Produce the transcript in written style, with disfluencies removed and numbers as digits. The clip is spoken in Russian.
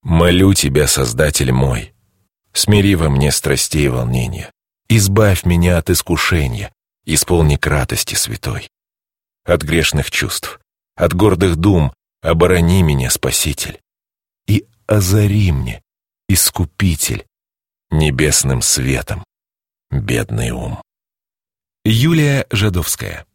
Молю Тебя, Создатель мой, смири во мне страстей и волнения, избавь меня от искушения, исполни кратости святой. От грешных чувств, от гордых дум оборони меня, Спаситель, и озари мне, Искупитель, небесным светом бедный ум. Юлия Жадовская.